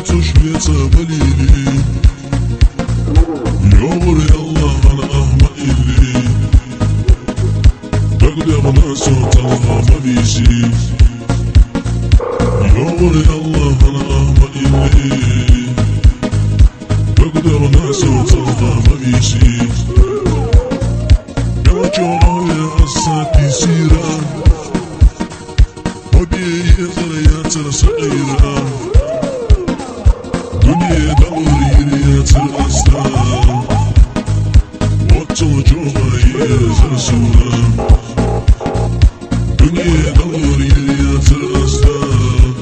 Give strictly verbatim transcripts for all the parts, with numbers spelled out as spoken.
بيتوش بيتمليلي يومر يلا أنا أهما إلي بقدر ناسو تلغى مبيشي يومر يلا أنا أهما إلي بقدر ناسو تلغى مبيشي يا جورايا أساتي سيرا وبيه ذريات صغيرة دنيا دوري الأسلام وتوجه يزرسونا دنيا دوري الأسلام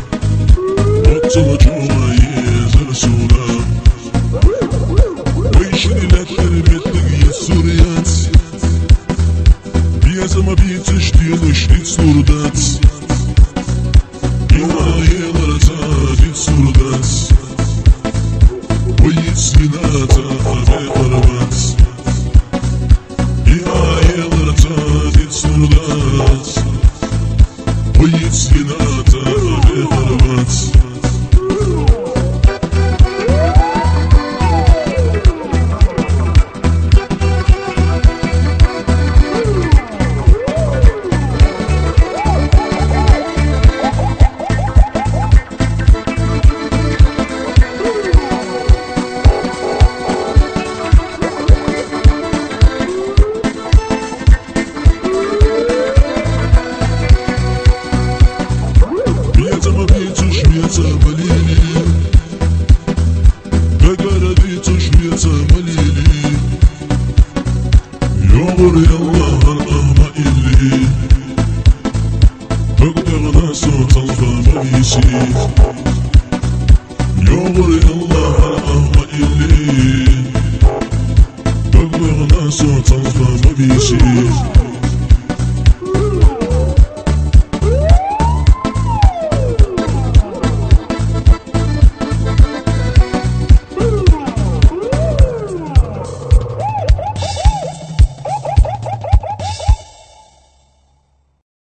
وتوجه يزرسونا ويشني لا تربيتك يا سوريات بيزما بيتشتي نشتي سوردات يغايلر تادي سوردات ويتسليناتا بقربات يغايلر تادي سوردات ويتسليناتا بقربات بيتمليلي بقرا بيتوش بيتمليلي يومر يلا أهما إلي بقدر ناسو تلغى مبيشي يومر يلا أهما إلي بقدر ناسو تلغى مبيشي